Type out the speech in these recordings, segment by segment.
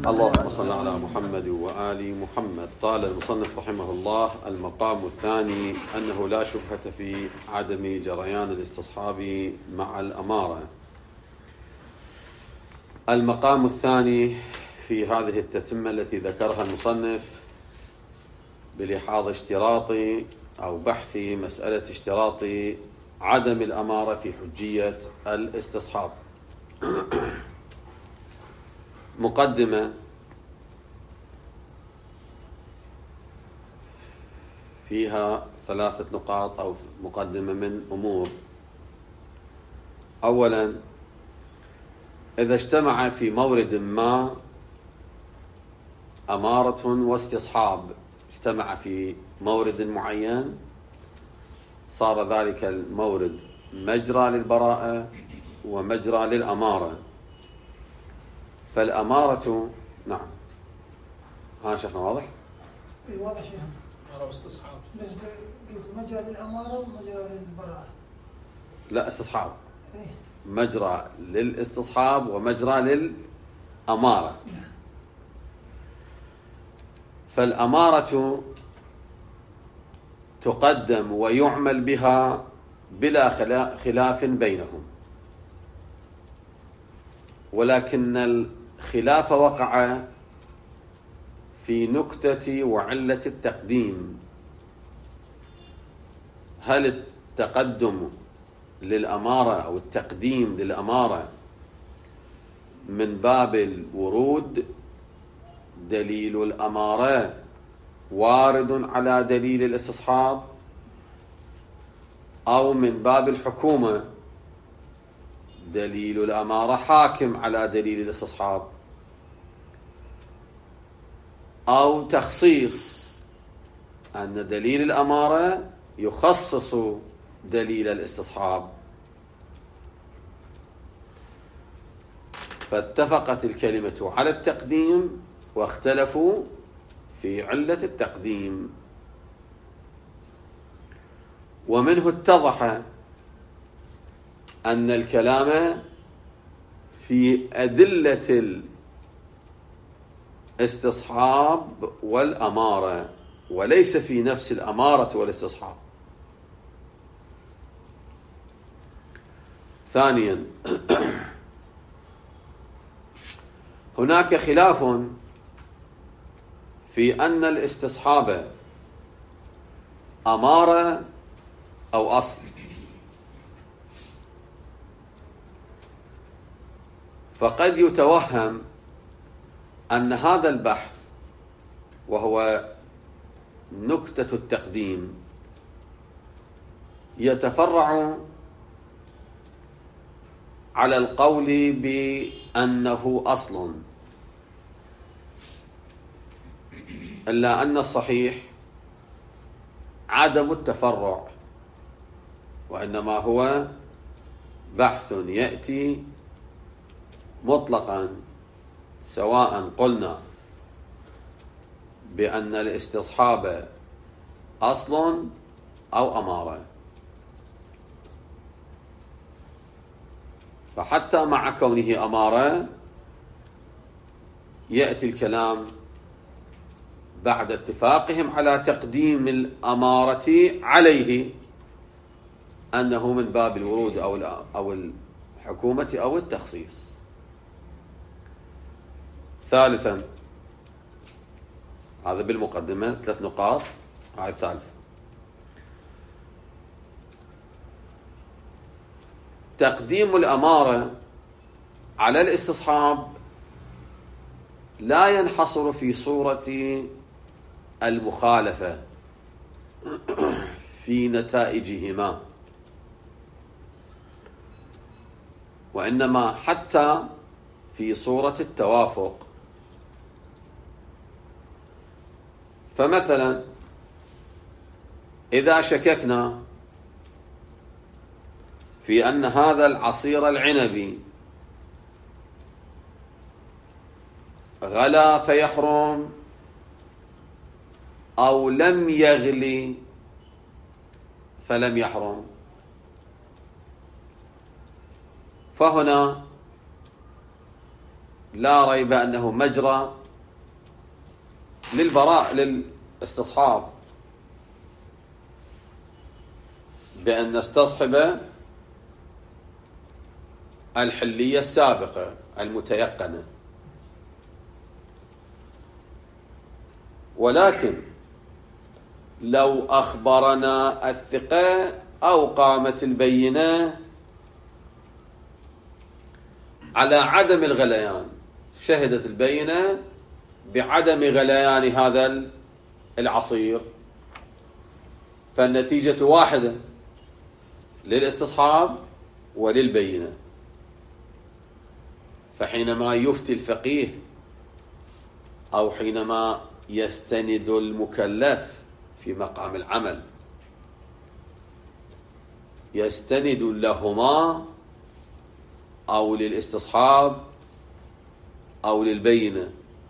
اللهم صل على محمد وآل محمد. قال المصنف رحمه الله: المقام الثاني أنه لا شبهة في عدم جريان الاستصحاب مع الأمارة. المقام الثاني في هذه التتمة التي ذكرها المصنف بلحاظ اشتراط أو بحث مسألة اشتراط عدم الأمارة في حجية الاستصحاب. مقدمة فيها 3 نقاط أو مقدمة من أمور. أولا، إذا اجتمع في مورد ما أمارة واستصحاب، اجتمع في مورد معين، صار ذلك المورد مجرى للبراءة ومجرى للأمارة. فالأمارة نعم، ها شيخنا واضح؟ اي واضح شيخ. أمارة واستصحاب. بس قلت مجرى للأمارة ومجرى للبراءة. لا، استصحاب. إيه؟ مجرى للاستصحاب ومجرى للأمارة. فالأمارة تقدم ويعمل بها بلا خلاف بينهم، ولكن الخلاف وقع في نكتة وعلة التقديم. هل التقدم للأمارة أو التقديم للأمارة من باب الورود، دليل الأمارة وارد على دليل الاستصحاب، أو من باب الحكومة، دليل الأمارة حاكم على دليل الاستصحاب، أو تخصيص أن دليل الأمارة يخصص دليل الاستصحاب. فاتفقت الكلمة على التقديم واختلفوا في علة التقديم. ومنه اتضح أن الكلام في أدلة الاستصحاب والأمارة، وليس في نفس الأمارة والاستصحاب. ثانيا، هناك خلاف في أن الاستصحاب أمارة أو أصل. فقد يتوهم أن هذا البحث، وهو نكتة التقديم، يتفرع على القول بأنه أصل، إلا أن الصحيح عدم التفرع، وإنما هو بحث يأتي مطلقا، سواء قلنا بأن الاستصحاب أصل أو أمارة. فحتى مع كونه أمارة يأتي الكلام بعد اتفاقهم على تقديم الأمارة عليه أنه من باب الورود أو الحكومة أو التخصيص. ثالثا، هذا بالمقدمة 3 نقاط. هاي الثالثة: تقديم الأمارة على الاستصحاب لا ينحصر في صورة المخالفة في نتائجهما، وإنما حتى في صورة التوافق. فمثلا إذا شككنا في أن هذا العصير العنبي غلا فيحرم أو لم يغلي فلم يحرم، فهنا لا ريب أنه مجرى للبراء للاستصحاب، بأن نستصحب الحلية السابقة المتيقنة. ولكن لو أخبرنا الثقة أو قامت البينة على عدم الغليان، شهدت البينة بعدم غليان هذا العصير، فالنتيجة واحدة للاستصحاب وللبينة. فحينما يفتي الفقيه أو حينما يستند المكلف في مقام العمل يستند لهما أو للاستصحاب أو للبينة،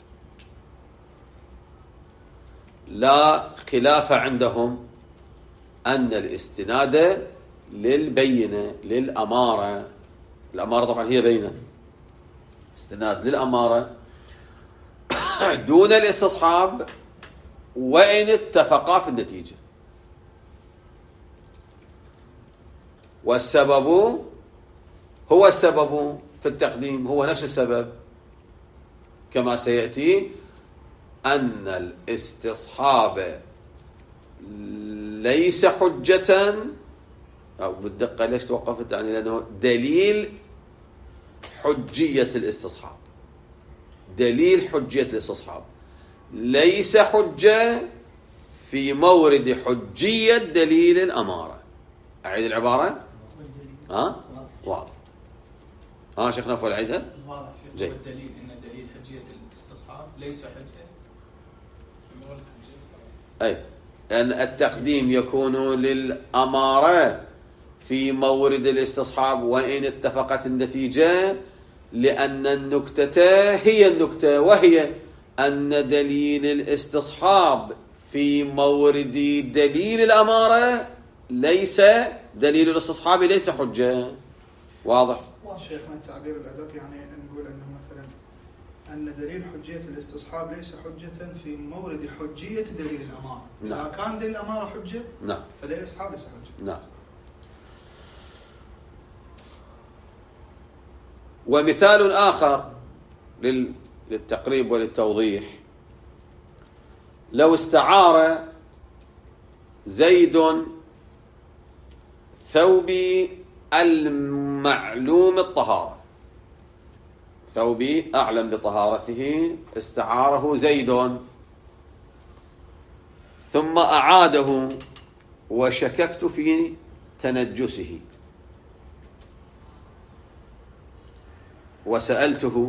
لا خلاف عندهم أن الاستناد للبينة للأمارة. الأمارة طبعا هي بينة، استناد للأمارة دون الاستصحاب وإن اتفقا في النتيجة. والسبب هو السبب في التقديم، هو نفس السبب كما سيأتي، أن الاستصحاب ليس حجة، أو بالدقة ليش توقفت يعني لأنه دليل حجية الاستصحاب، دليل حجية الاستصحاب ليس حجة في مورد حجية دليل الأمارة. أعيد العبارة؟ واضح. شيخنا فول عيدها؟ واضح. جيد. الدليل إن دليل حجية الاستصحاب ليس حجة في مورد حجية. أي، لأن التقديم يكون للأمارة في مورد الاستصحاب وإن اتفقت النتيجة، لأن النكتة هي النكتة، وهي أن دليل الاستصحاب في مورد دليل الأمارة ليس دليل الاستصحاب ليس حجة. واضح؟ شيخنا التعبير الأدق يعني نقول أنه مثلا أن دليل حجية الاستصحاب ليس حجة في مورد حجية دليل الأمارة. نعم. إذا كان دليل الأمارة حجة نعم فدليل الاستصحاب ليس حجة. نعم. ومثال آخر للتقريب وللتوضيح، لو استعار زيد ثوبي المعلوم الطهارة، ثوبي أعلم بطهارته استعاره زيد، ثم أعاده وشككت في تنجسه وسألته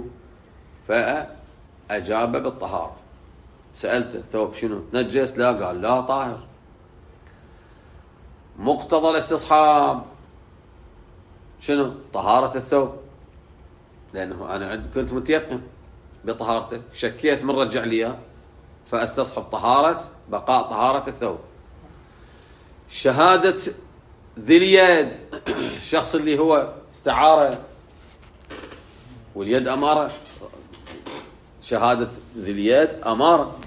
فأجاب بالطهارة. سألته ثوب شنو نجس؟ لا، قال لا طاهر. مقتضى الاستصحاب شنو؟ طهارة الثوب، لأنه أنا كنت متيقن بطهارته، شكيت من رجع لي فأستصحب طهارة بقاء طهارة الثوب. شهادة ذي اليد، الشخص اللي هو استعاره واليد أمارة، شهادة ذي اليد أمارة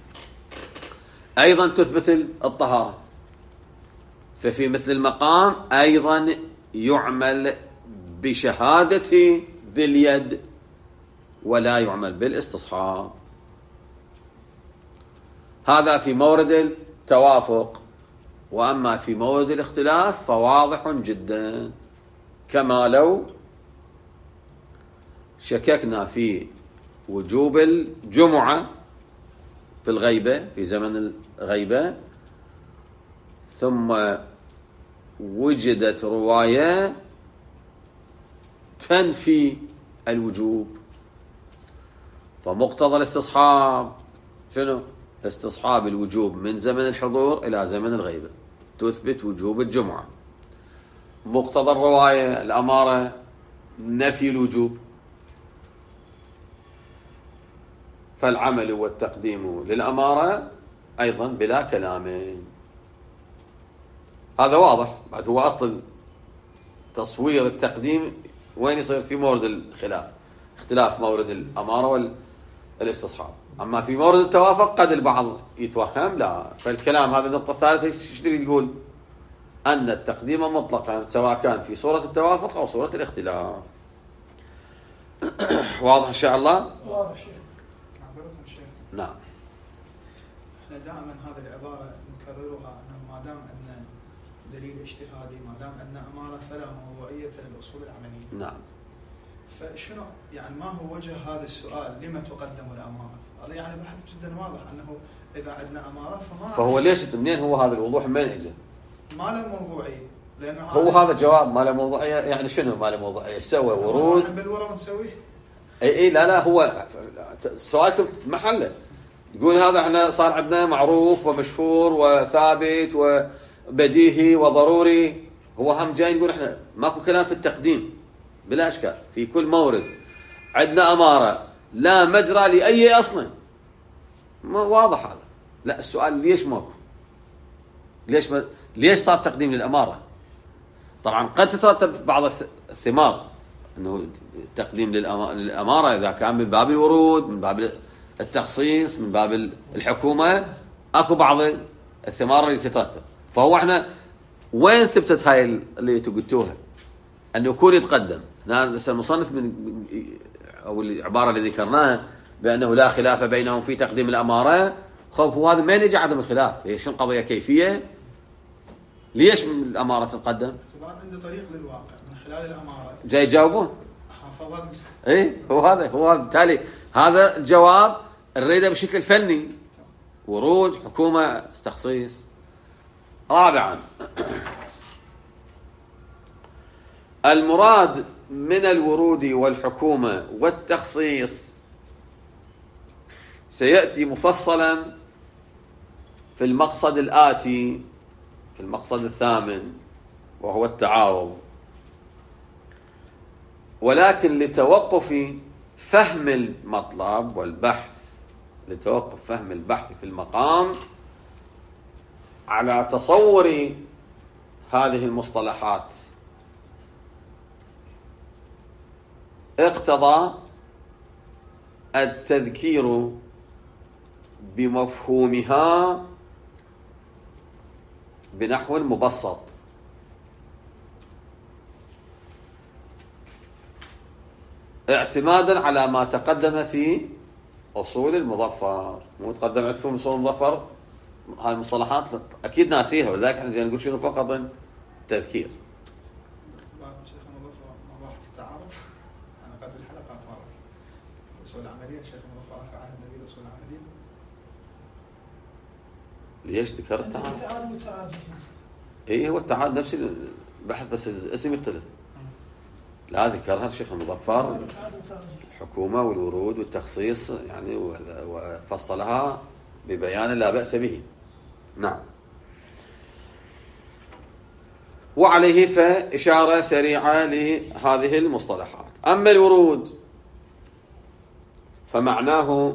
أيضا تثبت الطهارة. ففي مثل المقام أيضا يعمل بشهادة ذي اليد ولا يعمل بالاستصحاب. هذا في مورد التوافق. وأما في مورد الاختلاف فواضح جدا، كما لو شككنا في وجوب الجمعة في الغيبة في زمن الغيبة، ثم وجدت رواية تنفي الوجوب، فمقتضى الاستصحاب شنو؟ استصحاب الوجوب من زمن الحضور إلى زمن الغيبة، تثبت وجوب الجمعة. مقتضى الرواية الأمارة نفي الوجوب، فالعمل والتقديم للأمارة أيضا بلا كلام. هذا واضح. بعد هو أصل تصوير التقديم وين يصير؟ في مورد الخلاف. اختلاف مورد الأمارة والاستصحاب. أما في مورد التوافق قد البعض يتوهم لا. فالكلام هذا النقطة الثالثة ايش تريد يقول؟ أن التقديم مطلقا سواء كان في صورة التوافق أو صورة الاختلاف. واضح إن شاء الله؟ واضح شيخ. معذرة شيخ. نعم. احنا دائما هذه العبارة نكررها أنه ما دام أن دليل اجتهادي، ما دام أن أمارة، فلا موضوعية للأصول العملية. نعم. فشنو يعني ما هو وجه هذا السؤال؟ لما تقدم الأمارة؟ هذا يعني بحث جدا واضح أنه إذا عندنا أمارة فهو ليش منين هو هذا الوضوح منين اجى؟ ما له موضوعية. لأنه هو هذا جواب ما له موضوعية. يعني شنو ما له موضوعية؟ ايش سوى ورود؟ بالورا ونسويه. اي لا هو سؤالكم محله. يقول هذا احنا صار عندنا معروف ومشهور وثابت وبديهي وضروري. هو هم جاي يقول احنا ماكو كلام في التقديم بلا اشكال في كل مورد عندنا اماره لا مجرى لاي اصلا. واضح هذا. لا السؤال ليش ماكو؟ ليش صار تقديم للاماره؟ طبعا قد تترتب بعض الثمار انه تقديم للاماره اذا كان من باب الورود، من باب التخصيص، من باب الحكومه، اكو بعض الثمار اللي تترتب. فهو احنا وين ثبتت هاي اللي قلتوها انه يكون يتقدم؟ هنا المصنف من او العباره اللي ذكرناها بانه لا خلاف بينهم في تقديم الاماره. خب هو هذا وين يجي عدم الخلاف؟ هي شنو القضيه كيفيه؟ ليش الاماره تقدم؟ عنده طريق للواقع من خلال الاماره. جاي يجاوبون؟ اي هو هذا بالتالي هذا الجواب نريده بشكل فني. ورود، حكومه، تخصيص. رابعا المراد من الورود والحكومه والتخصيص سيأتي مفصلا في المقصد الآتي، في المقصد الثامن، وهو التعارض. ولكن لتوقف فهم المطلب والبحث، لتوقف فهم البحث في المقام على تصور هذه المصطلحات، اقتضى التذكير بمفهومها بنحو مبسط. اعتمادا على ما تقدم في أصول المظفر. مو تقدم عندكم أصول المظفر هاي المصطلحات أكيد ناسيها، ولذلك احنا جاي نقول شنو فقط تذكير. شيخ المظفر مباحث التعارض أنا قبل الحلقات مرت أصول العملية. شيخ المظفر آخر عهد النبي أصول العملية. ليش ذكرت التعارض؟ اي هو التعارض نفس البحث بس الاسم يختلف. لا ذكرها الشيخ المظفر الحكومة والورود والتخصيص يعني وفصلها ببيان لا بأس به. نعم. وعليه فإشارة سريعة لهذه المصطلحات. أما الورود فمعناه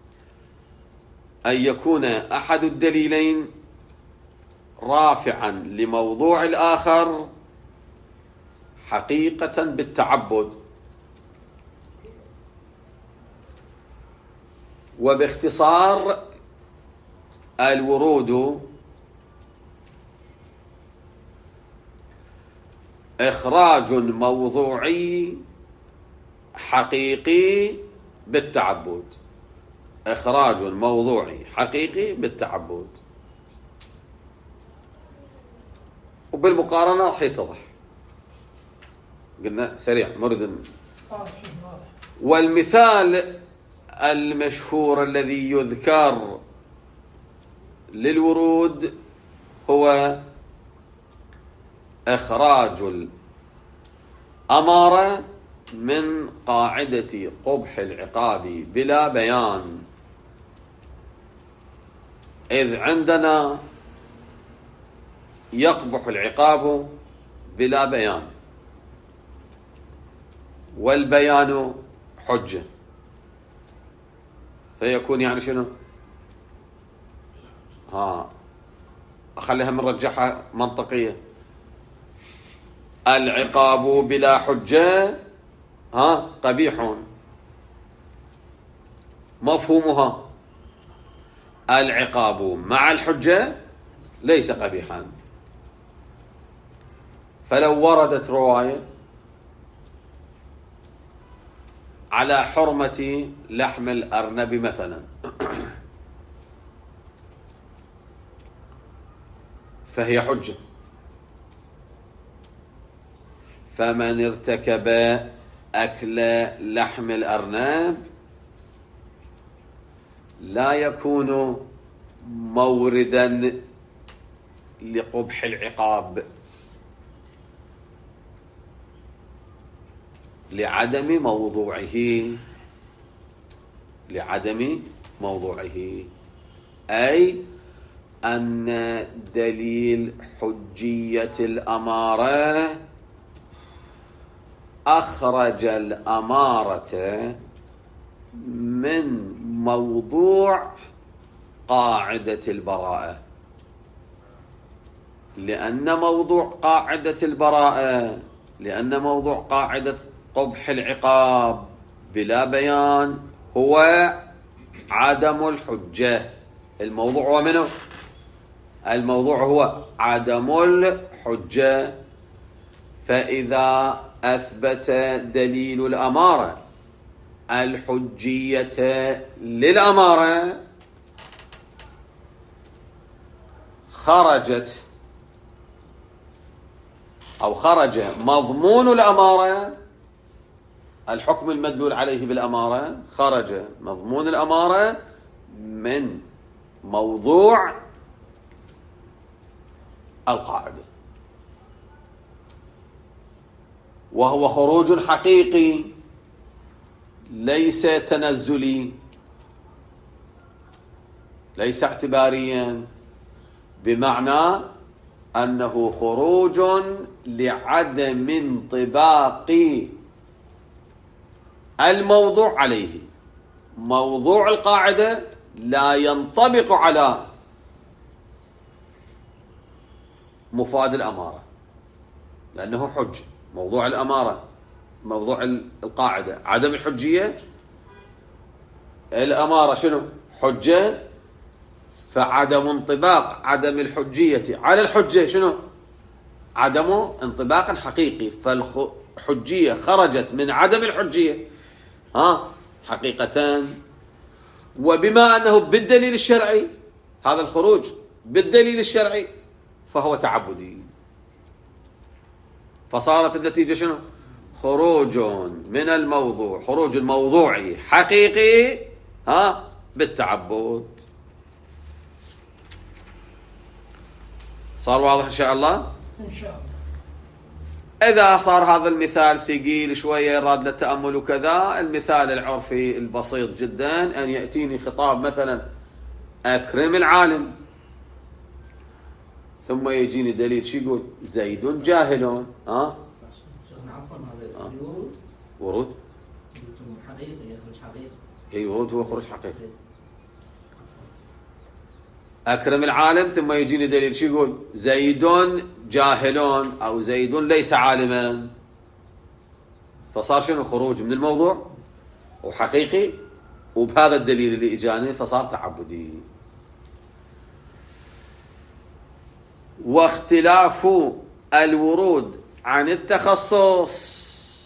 أن يكون أحد الدليلين رافعا لموضوع الآخر حقيقة بالتعبد. وباختصار الورود إخراج موضوعي حقيقي بالتعبد. إخراج موضوعي حقيقي بالتعبد. وبالمقارنة راح يتضح. قلنا سريع مرد. والمثال المشهور الذي يذكر للورود هو إخراج الأمارة من قاعدة قبح العقاب بلا بيان، إذ عندنا يقبح العقاب بلا بيان، والبيان حجة، فيكون يعني شنو؟ أخليها منرجحها منطقية. العقاب بلا حجة قبيح، مفهومها العقاب مع الحجة ليس قبيحا. فلو وردت رواية على حرمة لحم الأرنب مثلا فهي حجة، فمن ارتكب أكل لحم الأرنب لا يكون موردا لقبح العقاب لعدم موضوعه، أي أن دليل حجية الأمارة أخرج الأمارة من موضوع قاعدة البراءة، لأن موضوع قاعدة قبح العقاب بلا بيان هو عدم الحجة. الموضوع هو عدم الحجة. فإذا أثبت دليل الأمارة الحجية للأمارة خرج مضمون الأمارة، الحكم المدلول عليه بالأمارة، خرج مضمون الأمارة من موضوع القاعدة، وهو خروج حقيقي ليس تنزلي، ليس اعتباريا، بمعنى أنه خروج لعدم انطباق الموضوع عليه. موضوع القاعدة لا ينطبق على مفاد الأمارة لأنه حج. موضوع الأمارة، موضوع القاعدة عدم الحجية، الأمارة شنو؟ حجة، فعدم انطباق عدم الحجية على الحجة شنو؟ عدم انطباق حقيقي. فالحجية خرجت من عدم الحجية حقيقة، وبما أنه بالدليل الشرعي، هذا الخروج بالدليل الشرعي فهو تعبدي، فصارت النتيجة شنو؟ خروج من الموضوع، خروج الموضوعي حقيقي بالتعبد. صار واضح إن شاء الله؟ إن شاء الله. إذا صار هذا المثال ثقيل شوية راد للتأمل وكذا، المثال العرفي البسيط جدا أن يأتيني خطاب مثلا أكرم العالم، ثم يجيني دليل شو يقول؟ زيد جاهل. عفوا هذا الورود ورود حقيقي، يخرج حقيقي. اي ورود هو خروج حقيقي. أكرم العالم ثم يجيني دليل شو يقول؟ زيد جاهل أو زيد ليس عالما. فصار شنو؟ خروج من الموضوع وحقيقي، وبهذا الدليل اللي إجاني فصار تعبدي. واختلاف الورود عن التخصص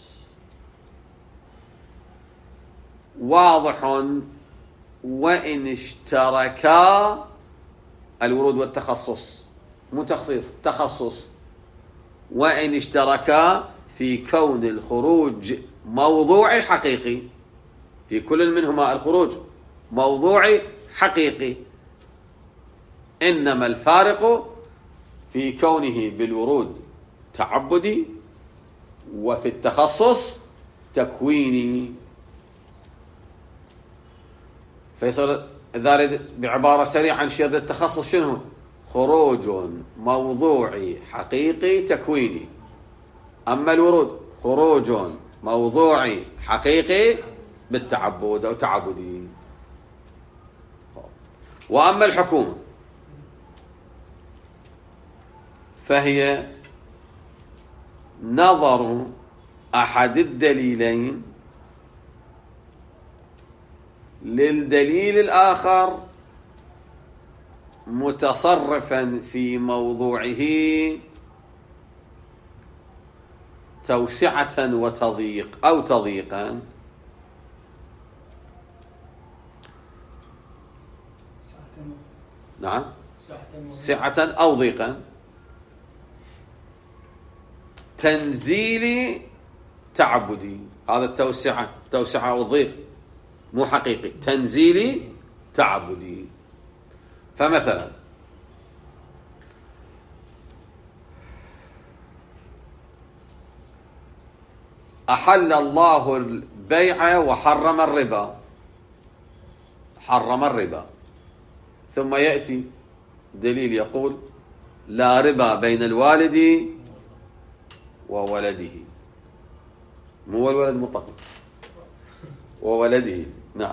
واضح وإن اشتركا الورود والتخصص، مو تخصيص، تخصص، وإن اشتركا في كون الخروج موضوعي حقيقي، في كل منهما الخروج موضوعي حقيقي، إنما الفارق في كونه بالورود تعبدي وفي التخصص تكويني. فيصير ذلك بعبارة سريعة نشير للتخصص شنو؟ خروج موضوعي حقيقي تكويني. أما الورود خروج موضوعي حقيقي بالتعبد أو تعبدي. وأما الحكومة فهي نظر أحد الدليلين للدليل الآخر متصرفا في موضوعه توسعة وتضييق أو تضييقا. نعم، سعة أو ضيقا. تنزيلي تعبدي، هذا التوسعة، توسعة أو ضيق مو حقيقي، تنزيلي تعبدي. فمثلا أحل الله البيع وحرم الربا، حرم الربا، ثم يأتي دليل يقول لا ربا بين الوالد وولده، مو الولد مطلق، وولده. نعم.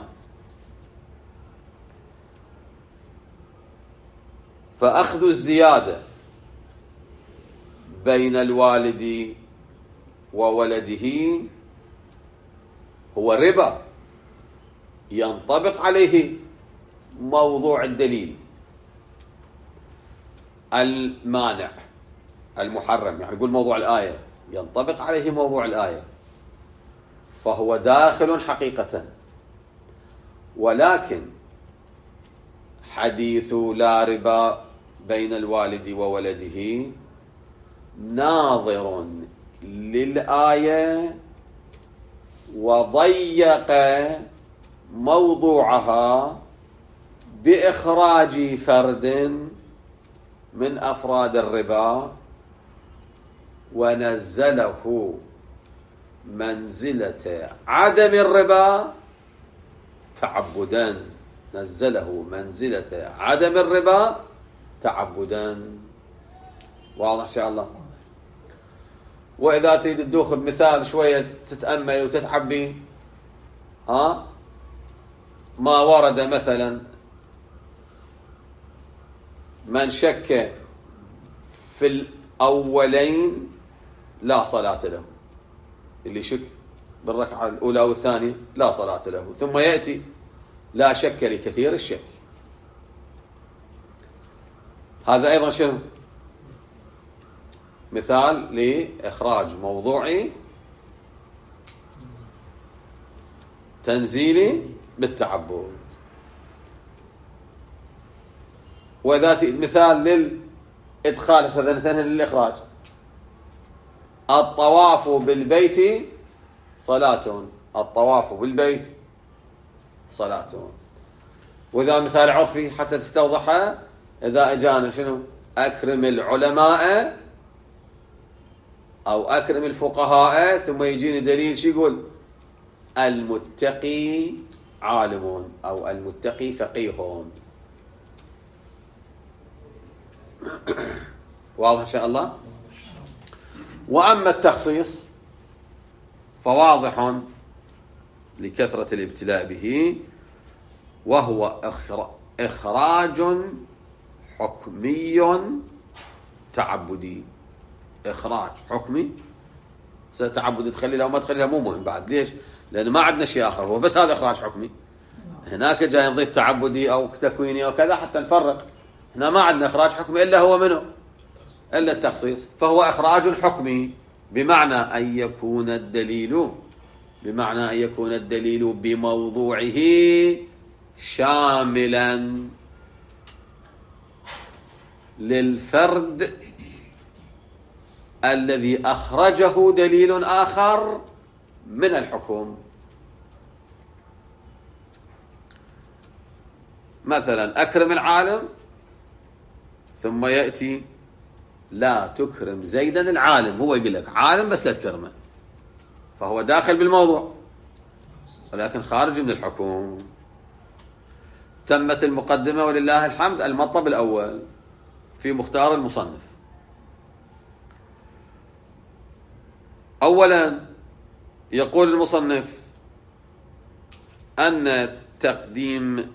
فأخذ الزيادة بين الوالد وولده هو ربا، ينطبق عليه موضوع الدليل المانع المحرم، يعني نقول موضوع الآية ينطبق عليه موضوع الآية، فهو داخل حقيقة. ولكن حديث لا ربا بين الوالد وولده ناظر للآية وضيق موضوعها بإخراج فرد من أفراد الربا ونزله منزلة عدم الربا تعبدا، نزله منزلة عدم الربا تعبدا. واضح إن شاء الله؟ وإذا تريد تدوخ بمثال شوية تتأمل وتتعبي، ما ورد مثلا من شك في الأولين لا صلاة له، اللي شك بالركعة الأولى أو الثانية لا صلاة له، ثم يأتي لا شك لكثير الشك. هذا أيضا شنو؟ مثال لإخراج موضوعي تنزيلي بالتعبد. وذات مثال للإدخال، هذا للإخراج. الطواف بالبيت صلاة، الطواف بالبيت صلاة. وإذا مثال عرفي حتى تستوضحها، إذا أجانا شنو؟ أكرم العلماء أو أكرم الفقهاء، ثم يجيني دليل شو يقول؟ المتقي عالم أو المتقي فقيه. واضح إن شاء الله؟ وأما التخصيص فواضح لكثرة الابتلاء به، وهو إخراج حكمي تعبدي. إخراج حكمي، ستعبد تخلي لها وما تخلي لها مو مهم بعد. ليش؟ لأن ما عندنا شيء آخر، هو بس هذا إخراج حكمي. هناك جاي نضيف تعبدي أو تكويني أو كذا حتى نفرق. هنا ما عندنا إخراج حكمي إلا هو منه، إلا التخصيص. فهو إخراج حكمي بمعنى أن يكون الدليل بموضوعه شاملا للفرد الذي أخرجه دليل آخر من الحكم. مثلا أكرم العالم، ثم يأتي لا تكرم زيدا العالم، هو يقول لك عالم بس لا تكرمه، فهو داخل بالموضوع ولكن خارج من الحكم. تمت المقدمة ولله الحمد. المطلب الأول في مختار المصنف. أولا يقول المصنف أن تقديم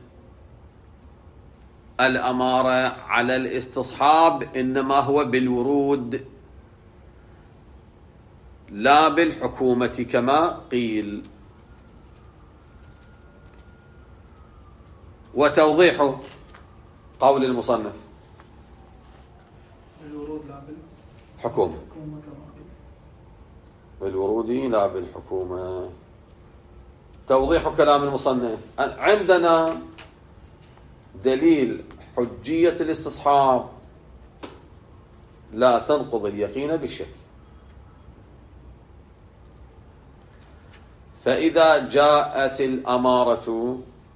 الأمارة على الاستصحاب إنما هو بالورود لا بالحكومة كما قيل. وتوضيح قول المصنف الورود لا حكومة، حكومة كما بالورود لا بالحكومة. توضيح كلام المصنف، عندنا دليل حجية الاستصحاب لا تنقض اليقين بالشك. فإذا جاءت الأمارة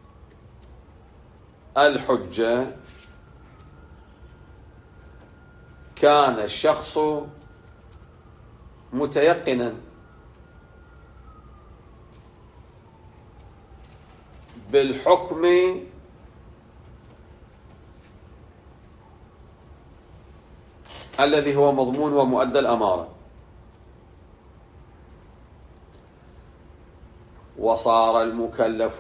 الحجة كان الشخص متيقنا بالحكم الذي هو مضمون ومؤدى الأمارة، وصار المكلف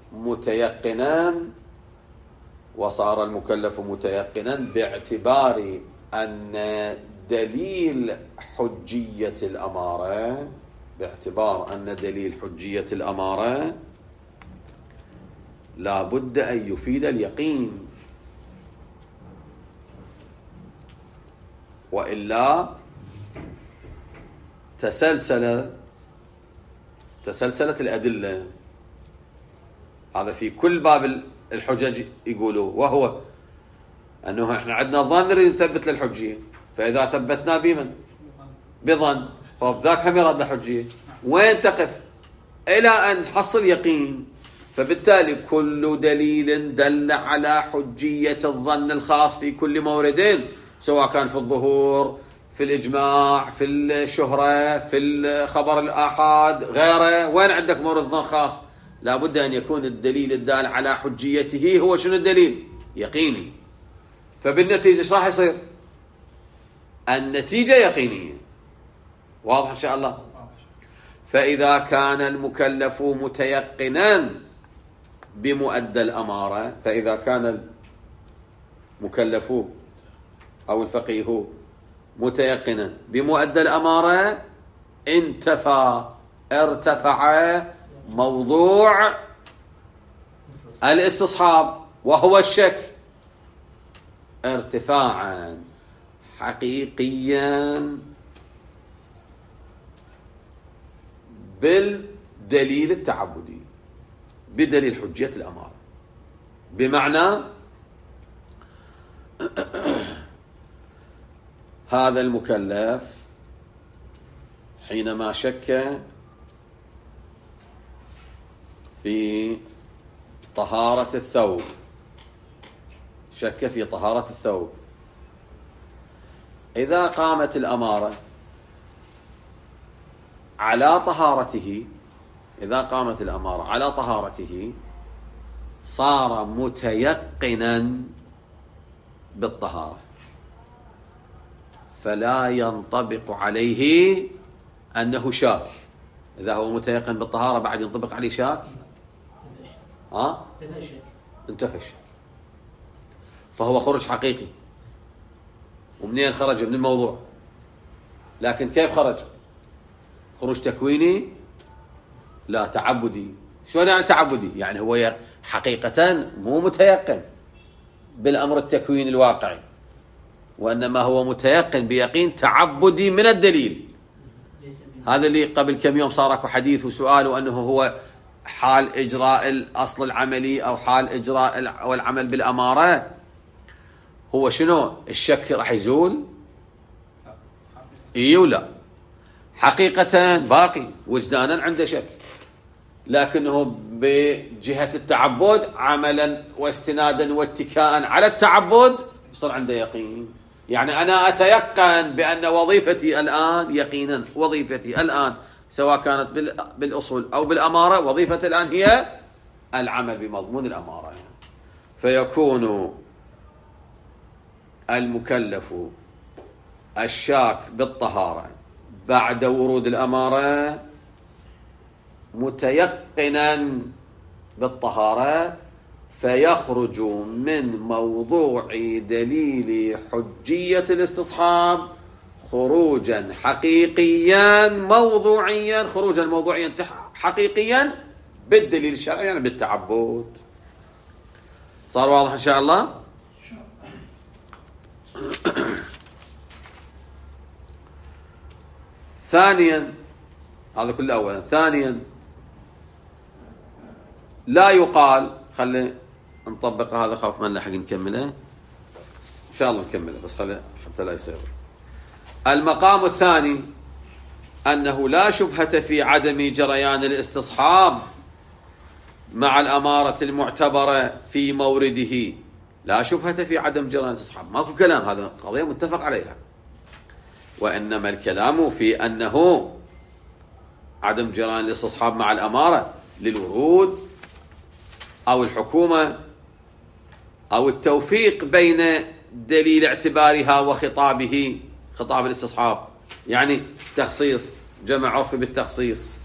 متيقنا باعتبار أن دليل حجية الأمارة لا بد أن يفيد اليقين، وإلا تسلسلت الأدلة. هذا في كل باب الحجج يقولوا، وهو أنه إحنا عندنا ظن نريد نثبت للحجية، فإذا ثبتنا بظن فذاك هم يراد لحجية، وين تقف إلى أن تحصل يقين. فبالتالي كل دليل دل على حجية الظن الخاص في كل مورد، سواء كان في الظهور، في الإجماع، في الشهرة، في الخبر الآحاد، غيره، وين عندك مورد ظن خاص لا بد أن يكون الدليل الدال على حجيته هو شنو الدليل؟ يقيني. فبالنتيجة ايش راح يصير؟ النتيجة يقينية. واضح إن شاء الله؟ فإذا كان المكلف متيقنا بمؤدى الأمارة، فإذا كان المكلف أو الفقيه متيقنا بمؤدى الأمارة ارتفع موضوع الاستصحاب وهو الشك ارتفاعا حقيقيا بالدليل التعبدي، بدليل حجية الأمارة. بمعنى هذا المكلف حينما شك في طهارة الثوب، إذا قامت الأمارة على طهارته صار متيقنا بالطهارة، فلا ينطبق عليه أنه شاك. إذا هو متيقن بالطهارة بعد ينطبق عليه شاك؟ انتفى الشك، فهو خروج حقيقي. ومنين خرج؟ من الموضوع. لكن كيف خرج؟ خروج تكويني لا تعبدي. شلون يعني تعبدي؟ يعني هو حقيقة مو متيقن بالأمر التكويني الواقعي، وإنما هو متيقن بيقين تعبدي من الدليل. هذا اللي قبل كم يوم صار اكو حديث وسؤال، وأنه هو حال إجراء الأصل العملي أو حال إجراء والعمل بالأمارة هو شنو؟ الشك راح يزول؟ إيه ولا؟ حقيقة باقي وجدانا عنده شك، لكنه بجهة التعبد عملا واستنادا واتكاء على التعبد يصير عنده يقين. يعني أنا أتيقن بأن وظيفتي الآن يقينا، وظيفتي الآن سواء كانت بالأصول أو بالأمارة، وظيفتي الآن هي العمل بمضمون الأمارة. فيكون المكلف الشاك بالطهارة بعد ورود الأمارة متيقنا بالطهارة، فيخرج من موضوع دليل حجية الاستصحاب خروجا حقيقيا موضوعيا، خروجا موضوعيا حقيقيا بالدليل الشرعي، يعني بالتعبد. صار واضح إن شاء الله؟ ثانيا، هذا كله أولا. ثانيا، لا يقال، خلي نطبق هذا خوف ما نلحق نكمله إن شاء الله نكمله، بس خلي حتى لا يصير. المقام الثاني أنه لا شبهة في عدم جريان الاستصحاب مع الأمارة المعتبرة في مورده. لا شبهة في عدم جريان الاستصحاب، ماكو كلام، هذا قضية متفق عليها. وإنما الكلام في أنه عدم جريان الاستصحاب مع الأمارة للورود أو الحكومة أو التوفيق بين دليل اعتبارها وخطابه، خطاب الاستصحاب، يعني تخصيص، جمع عرفي بالتخصيص.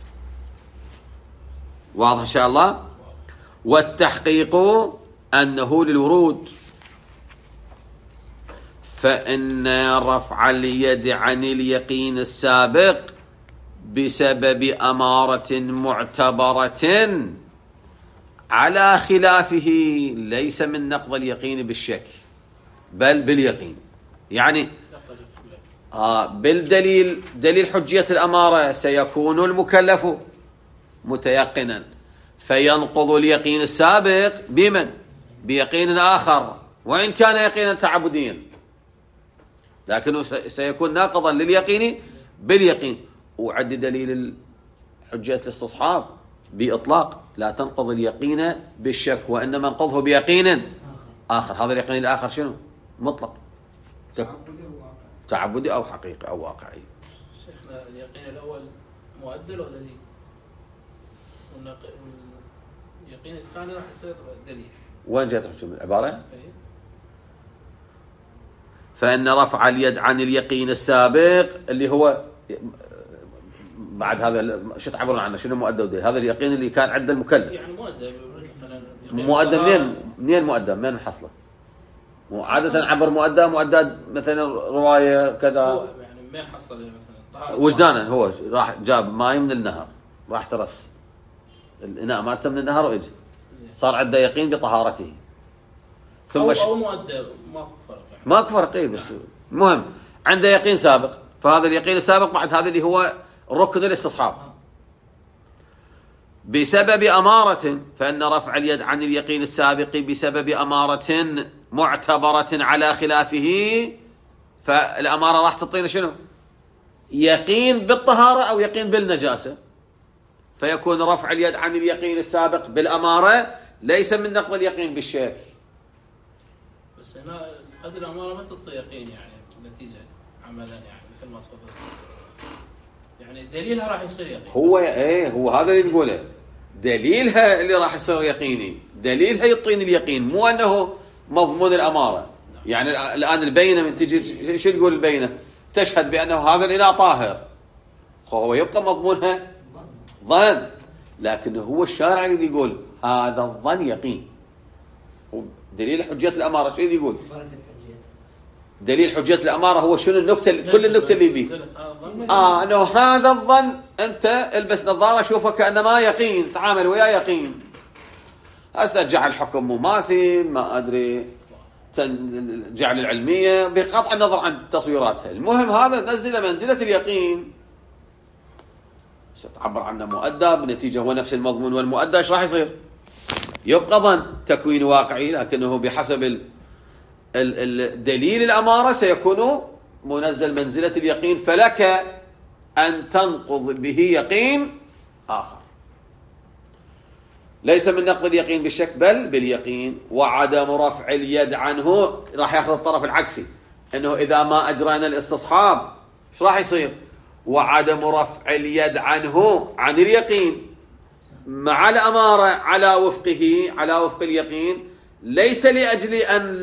واضح إن شاء الله؟ والتحقيق أنه للورود، فإن رفع اليد عن اليقين السابق بسبب أمارة معتبرة على خلافه ليس من نقض اليقين بالشك بل باليقين. يعني بالدليل، دليل حجية الأمارة سيكون المكلف متيقنا، فينقض اليقين السابق بمن؟ بيقين آخر، وإن كان يقينا تعبديا، لكنه سيكون ناقضا لليقين باليقين. وعد دليل حجية الاستصحاب بإطلاق لا تنقض اليقين بالشك، وإنما ننقضه بيقين آخر. هذا اليقين الآخر شنو؟ مطلق، تعبدي أو حقيقي أو واقعي. شيخنا اليقين الأول مؤدل ولا دليل؟ واليقين الثاني راح يصير دليل. وين جاءت حكم العبارة؟ فإن رفع اليد عن اليقين السابق اللي هو بعد هذا شو تعبرون عنه؟ شنو مؤدى ودليل؟ هذا اليقين اللي كان عند المكلف. يعني مؤدى مؤدى منين مؤدى؟ منين نحصله؟ عادة عبر مؤدى مثلا رواية كذا، يعني منين حصل مثلا؟ وجدانا، هو راح جاب ماي من النهر، راح ترس الإناء مالته من النهر وإجى، صار عنده يقين بطهارته. ثم أو مؤدى ما فرق يعني. ماكو فرق، بس المهم عنده يقين سابق، فهذا اليقين السابق بعد هذا اللي هو ركن الاستصحاب بسبب أمارة، فإن رفع اليد عن اليقين السابق بسبب أمارة معتبرة على خلافه، فالأمارة راح تعطينا شنو؟ يقين بالطهارة أو يقين بالنجاسة، فيكون رفع اليد عن اليقين السابق بالأمارة ليس من نقض اليقين بالشك. بس هنا قد الأمارة ما تعطي يقين يعني نتيجة عملا، يعني مثل ما تفضلت، يعني دليلها راح يصير يقين. هو هذا اللي نقوله، دليلها اللي راح يصير يقيني، دليلها يعطيني اليقين، مو أنه مضمون الأمارة. يعني الآن البينة من تجي شو تقول البينة؟ تشهد بأنه هذا الإناء طاهر، هو يبقى مضمونها ظن، لكنه هو الشارع اللي يقول هذا الظن يقين. دليل حجية الأمارة شو اللي يقول؟ دليل حجية الأمارة هو شنو النكتة، كل النكتة اللي بيه أنه هذا الظن، أنت البس نظارة شوفه كأنما يقين، تعامل وياه يقين. هسه جعل حكم مماثل، ما أدري جعل العلمية بقطع النظر عن تصويراتها، المهم هذا نزل منزلة اليقين، ستعبر عنه مؤدى، بنتيجة هو نفس المضمون والمؤدى ايش راح يصير؟ يبقى ظن تكوين واقعي، لكنه بحسب الدليل الأمارة سيكون منزل منزلة اليقين، فلك أن تنقض به يقين آخر ليس من نقض اليقين بالشك بل باليقين. وعدم رفع اليد عنه راح ياخذ الطرف العكسي، انه اذا ما اجرينا الاستصحاب ايش راح يصير؟ وعدم رفع اليد عنه عن اليقين مع الأمارة على وفقه، على وفق اليقين، ليس لأجل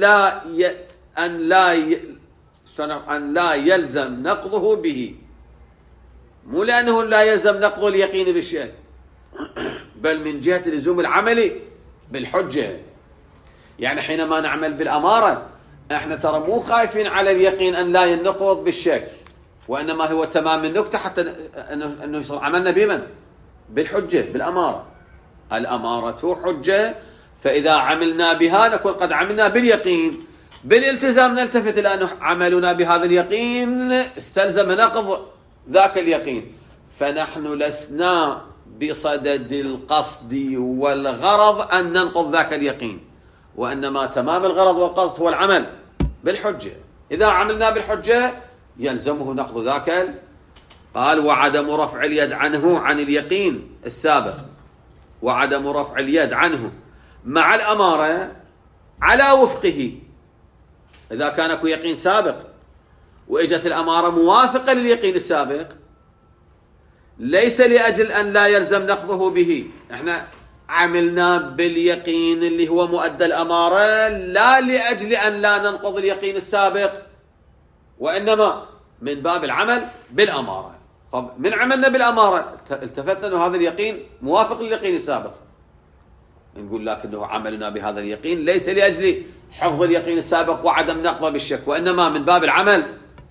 أن لا يلزم نقضه به، مو لأنه لا يلزم نقض اليقين بالشيء، بل من جهة لزوم العمل بالحجة. يعني حينما نعمل بالأمارة احنا ترى مو خايفين على اليقين أن لا ينقض بالشك، وإنما هو تمام النكتة حتى أنه يصير عملنا بمن؟ بالحجة، بالأمارة. الأمارة حجة، فإذا عملنا بها نكون قد عملنا باليقين. بالالتزام نلتفت إلى أن عملنا بهذا اليقين استلزم نقض ذاك اليقين، فنحن لسنا بصدد القصد والغرض أن ننقض ذاك اليقين، وإنما تمام الغرض والقصد هو العمل بالحجة. إذا عملنا بالحجة يلزمه نقض ذاك. قال وعدم رفع اليد عنه عن اليقين السابق، وعدم رفع اليد عنه مع الأمارة على وفقه. إذا كان اكو يقين سابق وإجت الأمارة موافقة لليقين السابق ليس لأجل أن لا يلزم نقضه به. احنا عملنا باليقين اللي هو مؤدى الأمارة لا لأجل أن لا ننقض اليقين السابق، وإنما من باب العمل بالأمارة. طب من عملنا بالأمارة التفتنا أنه هذا اليقين موافق لليقين السابق، نقول لكنه عملنا بهذا اليقين ليس لأجل حفظ اليقين السابق وعدم نقضه بالشك، وإنما من باب العمل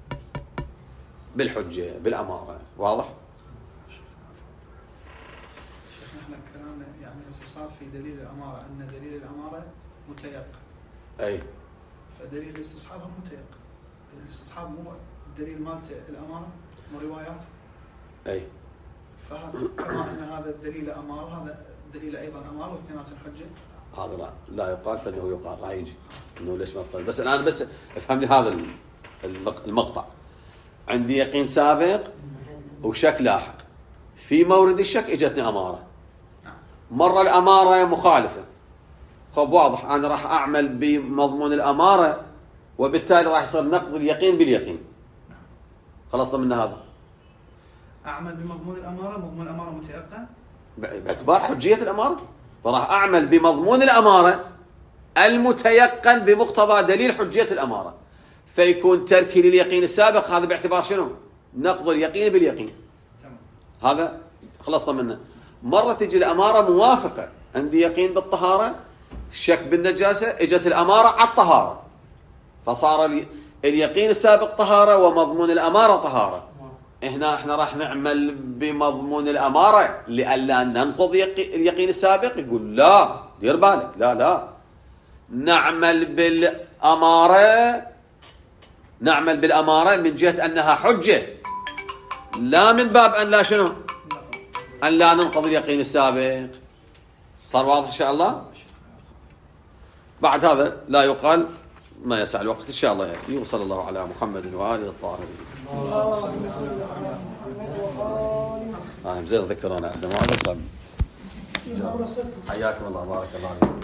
بالحجة بالأمارة. واضح؟ شيخنا كلامنا يعني صار في دليل الأمارة أن دليل الأمارة متيقن. أي. فدليل الاستصحاب هم متيقن. الاستصحاب مو الدليل مالته الأمارة مو روايات. أي. فهذا كما أن هذا الدليل أمارة هذا دليل أيضا أمارة واثنيناتهم حجة. هذا لا يقال، فإنه يقال راح يجي إنه ليش ما تقال. بس الآن بس افهمني هذا المقطع. عندي يقين سابق وشك لاحق، في مورد الشك اجتني أمارة، مرة الأمارة مخالفة، خب واضح أنا راح أعمل بمضمون الأمارة وبالتالي راح يصير نقض اليقين باليقين. خلصنا من هذا. أعمل بمضمون الأمارة، مضمون الأمارة متيقن باعتبار حجية الأمارة، فراح أعمل بمضمون الأمارة المتيقن بمقتضى دليل حجية الأمارة، فيكون تركي لليقين السابق هذا باعتبار شنو؟ نقض اليقين باليقين. هذا خلصنا منه. مرة تجي الأمارة موافقة، عندي يقين بالطهارة شك بالنجاسة، اجت الأمارة على الطهارة، فصار اليقين السابق طهارة ومضمون الأمارة طهارة. هنا احنا راح نعمل بمضمون الأمارة لئلا ننقض اليقين السابق. يقول لا دير بالك، لا نعمل بالأمارة من جهة أنها حجة، لا من باب أن لا شنو؟ أن لا ننقض اليقين السابق. صار واضح إن شاء الله؟ بعد هذا لا يقال ما يسع الوقت إن شاء الله يأتي. وصلى الله على محمد وآله الطاهرين. زين ذكرونا عندما حياكم الله، بارك الله فيكم.